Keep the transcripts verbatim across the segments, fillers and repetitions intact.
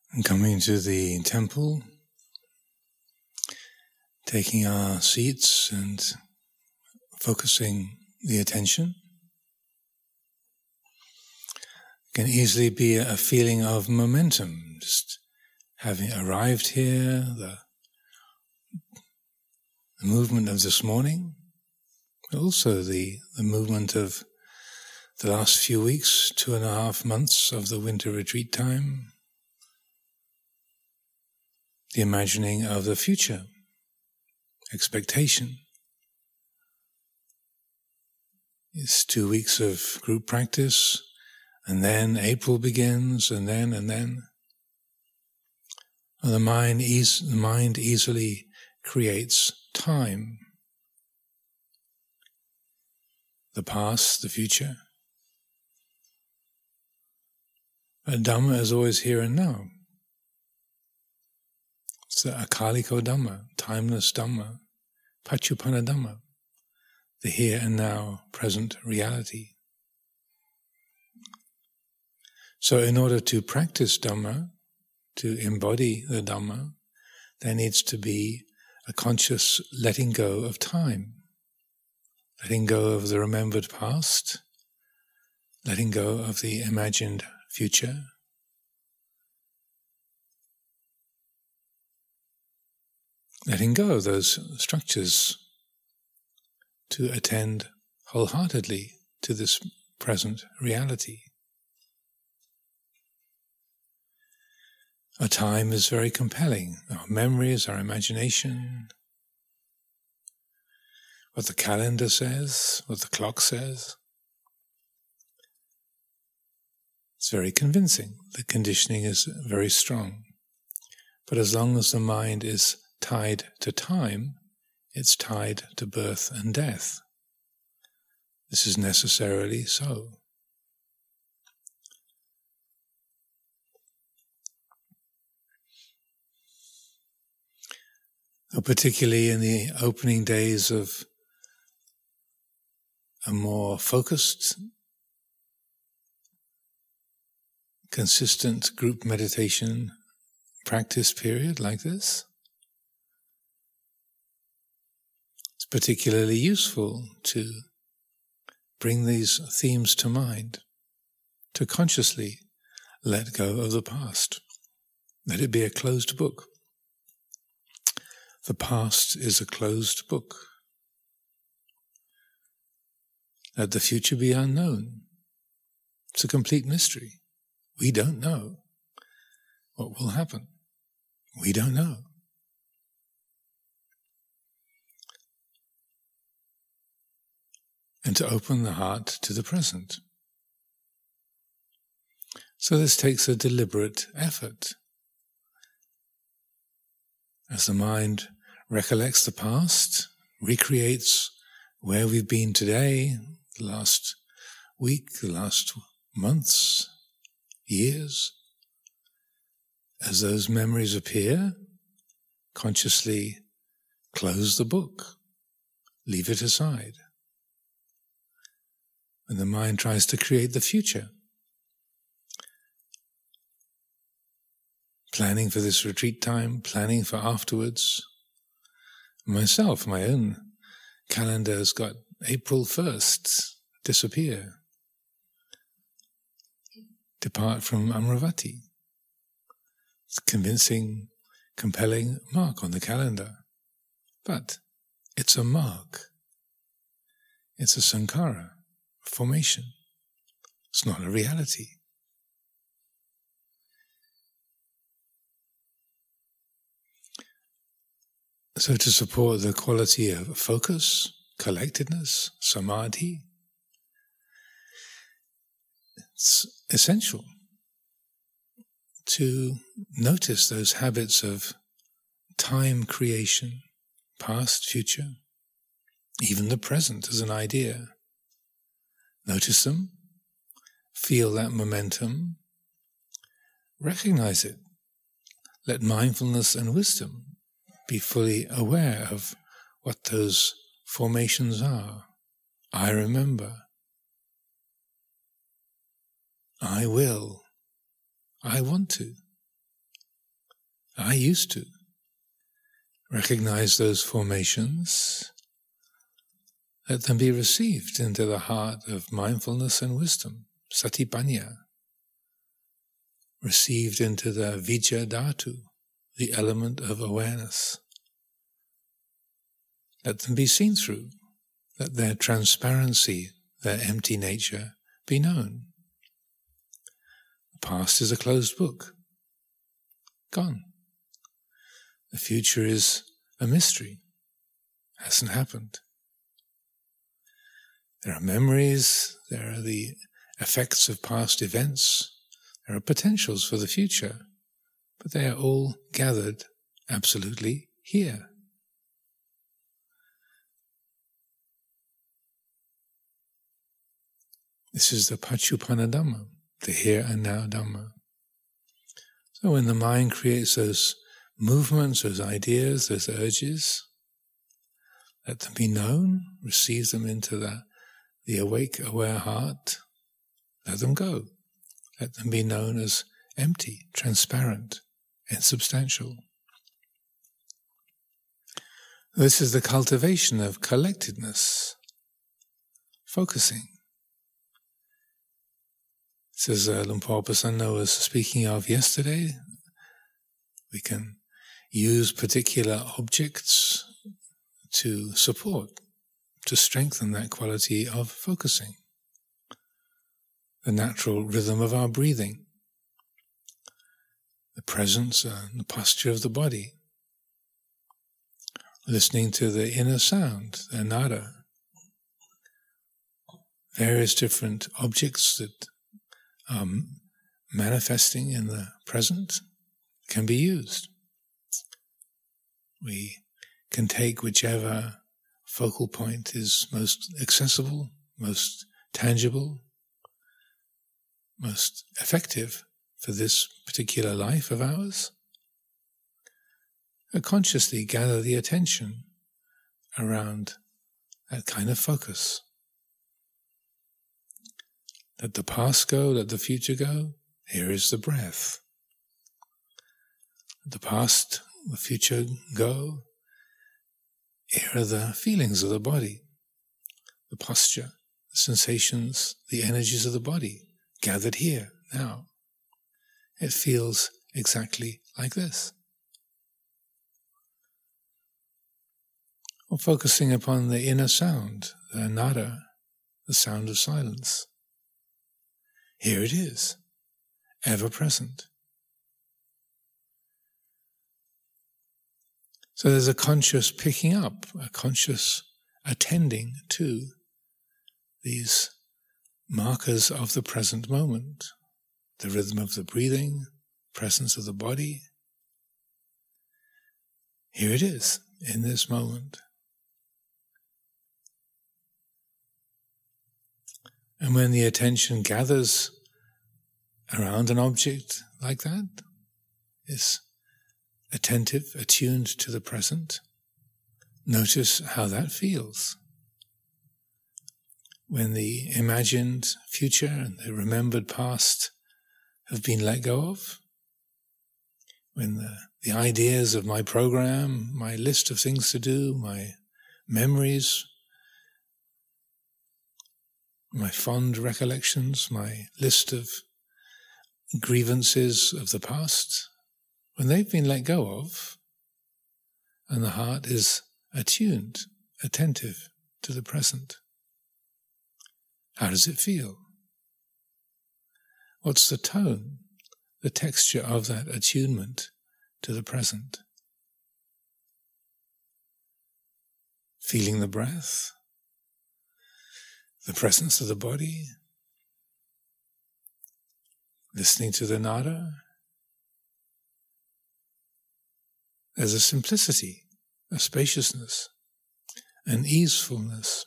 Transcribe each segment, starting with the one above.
And coming to the temple, taking our seats and focusing the attention. It can easily be a feeling of momentum, just having arrived here, the, the movement of this morning, but also the, the movement of the last few weeks, two and a half months of the winter retreat time, the imagining of the future, expectation. It's two weeks of group practice, and then April begins, and then, and then. And the mind, eas- the mind easily creates time. The past, the future. But Dhamma is always here and now. It's the Akaliko Dhamma, timeless Dhamma, Paccuppanna Dhamma, the here and now present reality. So in order to practice Dhamma, to embody the Dhamma, there needs to be a conscious letting go of time, letting go of the remembered past, letting go of the imagined future, letting go of those structures to attend wholeheartedly to this present reality. Our time is very compelling. Our memories, our imagination, what the calendar says, what the clock says. It's very convincing. The conditioning is very strong. But as long as the mind is tied to time, it's tied to birth and death. This is necessarily so. Particularly in the opening days of a more focused, consistent group meditation practice period like this, it's particularly useful to bring these themes to mind, to consciously let go of the past. Let it be a closed book. The past is a closed book. Let the future be unknown. It's a complete mystery. We don't know what will happen. We don't know. And to open the heart to the present. So this takes a deliberate effort. As the mind recollects the past, recreates where we've been today, the last week, the last months, years. As those memories appear, consciously close the book, leave it aside. When the mind tries to create the future, planning for this retreat time, planning for afterwards. Myself, my own calendar has got April first disappear, depart from Amaravati. It's a convincing, compelling mark on the calendar. But it's a mark. It's a sankhara, a formation. It's not a reality. So to support the quality of focus, collectedness, samadhi, it's essential to notice those habits of time creation, past, future, even the present as an idea. Notice them, feel that momentum, recognize it. Let mindfulness and wisdom be fully aware of what those formations are. I remember. I will. I want to. I used to recognize those formations, let them be received into the heart of mindfulness and wisdom, satipanya, received into the vijja dhatu, the element of awareness. Let them be seen through, let their transparency, their empty nature be known. The past is a closed book, gone. The future is a mystery, hasn't happened. There are memories, there are the effects of past events, there are potentials for the future, but they are all gathered absolutely here. This is the Paccuppanna Dhamma, the here and now Dhamma. So when the mind creates those movements, those ideas, those urges, let them be known, receive them into the, the awake, aware heart, let them go. Let them be known as empty, transparent, insubstantial. This is the cultivation of collectedness, focusing. This is uh, Luang Por Prasanna was speaking of yesterday. We can use particular objects to support, to strengthen that quality of focusing. The natural rhythm of our breathing, the presence and the posture of the body, listening to the inner sound, the nada, various different objects that are manifesting in the present can be used. We can take whichever focal point is most accessible, most tangible, most effective for this particular life of ours, and consciously gather the attention around that kind of focus. Let the past go, let the future go. Here is the breath. Let the past, the future go. Here are the feelings of the body, the posture, the sensations, the energies of the body, gathered here, now. It feels exactly like this. Or focusing upon the inner sound, the nada, the sound of silence. Here it is, ever present. So there's a conscious picking up, a conscious attending to these markers of the present moment, the rhythm of the breathing, presence of the body. Here it is, in this moment. And when the attention gathers around an object like that, is attentive, attuned to the present, notice how that feels. When the imagined future and the remembered past have been let go of, when the, the ideas of my program, my list of things to do, my memories, my fond recollections, my list of grievances of the past, when they've been let go of, and the heart is attuned, attentive to the present, how does it feel? What's the tone, the texture of that attunement to the present? Feeling the breath, the presence of the body, listening to the nada. There's a simplicity, a spaciousness, an easefulness.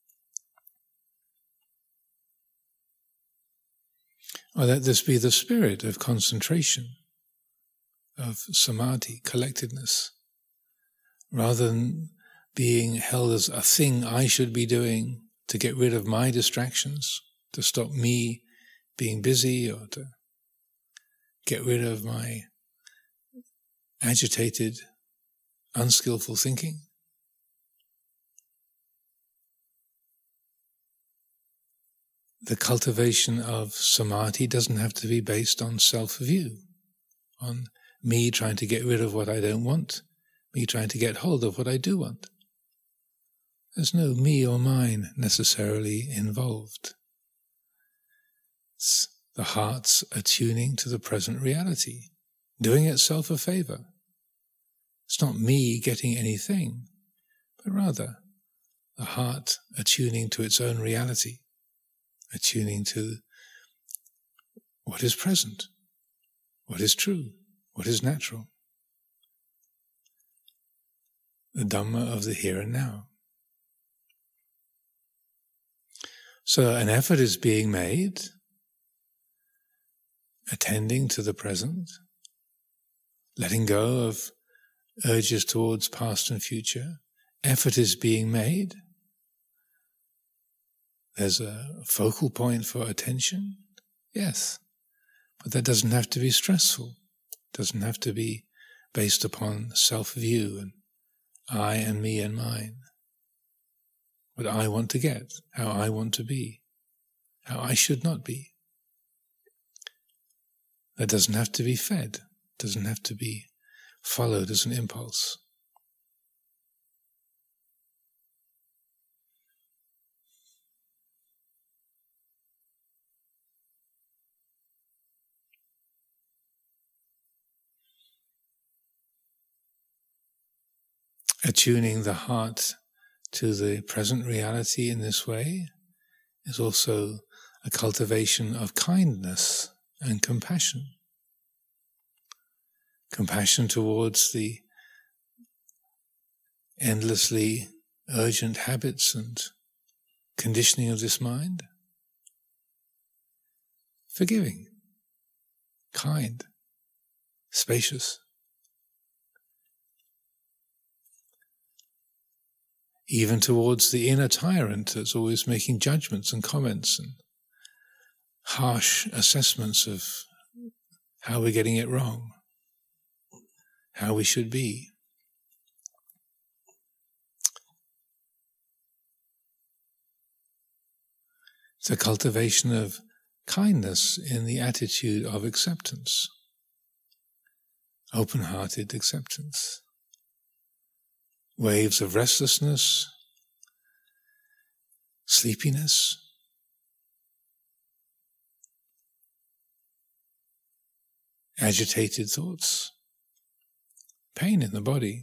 Or let this be the spirit of concentration, of samadhi, collectedness, rather than being held as a thing I should be doing to get rid of my distractions, to stop me being busy, or to get rid of my agitated, unskillful thinking. The cultivation of samadhi doesn't have to be based on self-view, on me trying to get rid of what I don't want, me trying to get hold of what I do want. There's no me or mine necessarily involved. It's the heart's attuning to the present reality, doing itself a favor. It's not me getting anything, but rather the heart attuning to its own reality, attuning to what is present, what is true, what is natural. The Dhamma of the here and now. So an effort is being made, attending to the present, letting go of urges towards past and future. Effort is being made. There's a focal point for attention, yes, but that doesn't have to be stressful. It doesn't have to be based upon self-view and I and me and mine. What I want to get, how I want to be, how I should not be. That doesn't have to be fed, doesn't have to be followed as an impulse. Attuning the heart to the present reality in this way is also a cultivation of kindness and compassion. Compassion towards the endlessly urgent habits and conditioning of this mind. Forgiving, kind, spacious. Even towards the inner tyrant that's always making judgments and comments and harsh assessments of how we're getting it wrong, how we should be. It's a cultivation of kindness in the attitude of acceptance, open-hearted acceptance. Waves of restlessness, sleepiness, agitated thoughts, pain in the body.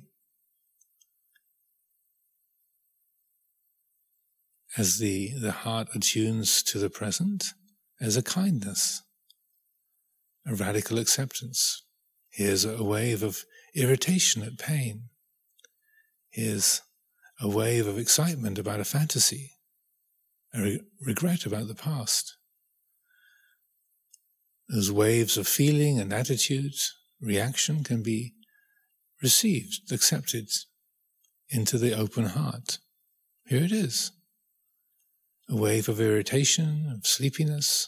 As the, the heart attunes to the present, there's a kindness, a radical acceptance. Here's a wave of irritation at pain. Here's a wave of excitement about a fantasy, a re- regret about the past. Those waves of feeling and attitude, reaction can be received, accepted into the open heart. Here it is. A wave of irritation, of sleepiness,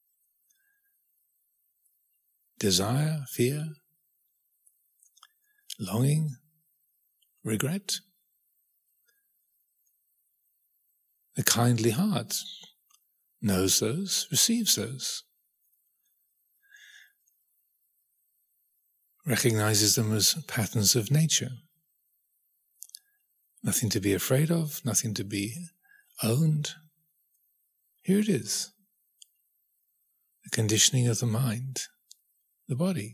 desire, fear, longing, regret. The kindly heart knows those, receives those, recognizes them as patterns of nature. Nothing to be afraid of, nothing to be owned. Here it is. The conditioning of the mind, the body.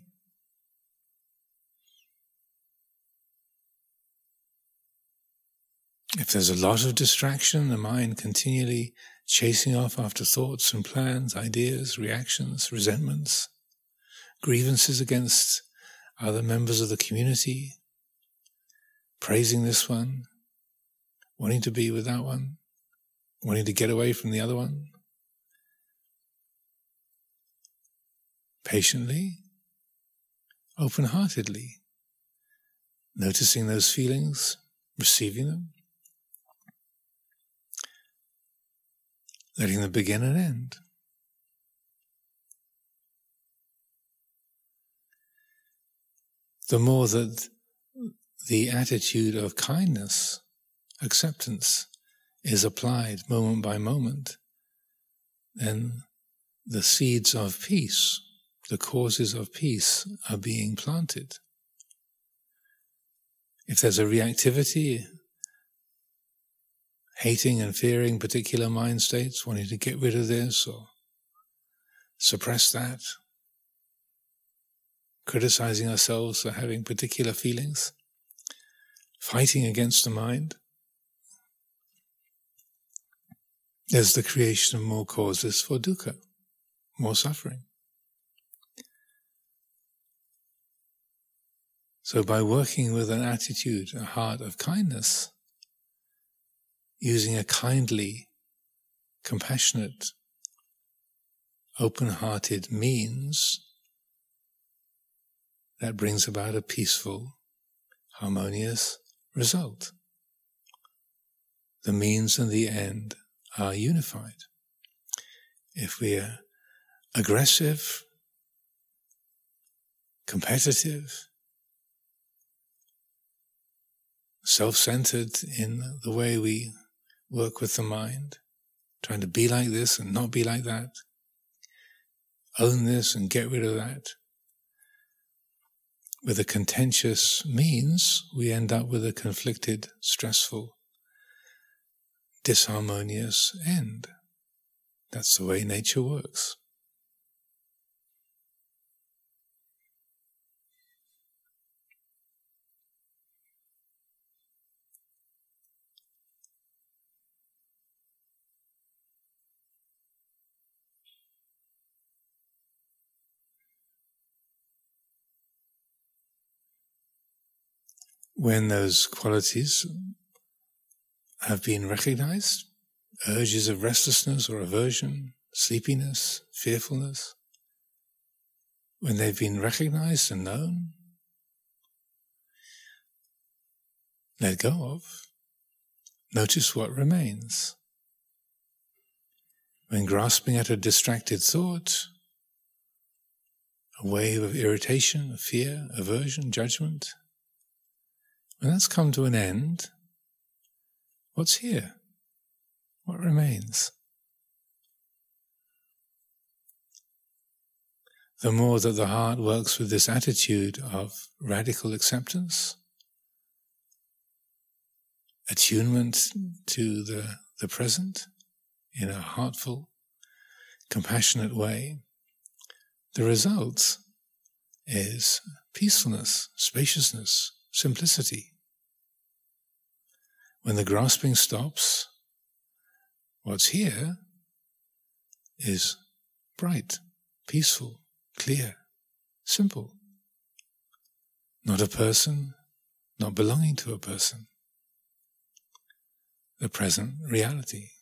If there's a lot of distraction, the mind continually chasing off after thoughts and plans, ideas, reactions, resentments, grievances against other members of the community, praising this one, wanting to be with that one, wanting to get away from the other one. Patiently, open-heartedly, noticing those feelings, receiving them, letting them begin and end. the more that the attitude of kindness, acceptance, is applied moment by moment, then the seeds of peace, the causes of peace are being planted. If there's a reactivity, hating and fearing particular mind states, wanting to get rid of this or suppress that, criticizing ourselves for having particular feelings, fighting against the mind, there's the creation of more causes for dukkha, more suffering. So by working with an attitude, a heart of kindness, using a kindly, compassionate, open-hearted means, that brings about a peaceful, harmonious result. The means and the end are unified. If we are aggressive, competitive, self-centered in the way we work with the mind, trying to be like this and not be like that, own this and get rid of that, with a contentious means, we end up with a conflicted, stressful, disharmonious end. That's the way nature works. When those qualities have been recognized, urges of restlessness or aversion, sleepiness, fearfulness, when they've been recognized and known, let go of, notice what remains. When grasping at a distracted thought, a wave of irritation, of fear, aversion, judgment, when that's come to an end, what's here? What remains? The more that the heart works with this attitude of radical acceptance, attunement to the, the present in a heartful, compassionate way, the result is peacefulness, spaciousness, simplicity. When the grasping stops, what's here is bright, peaceful, clear, simple. Not a person, not belonging to a person. The present reality.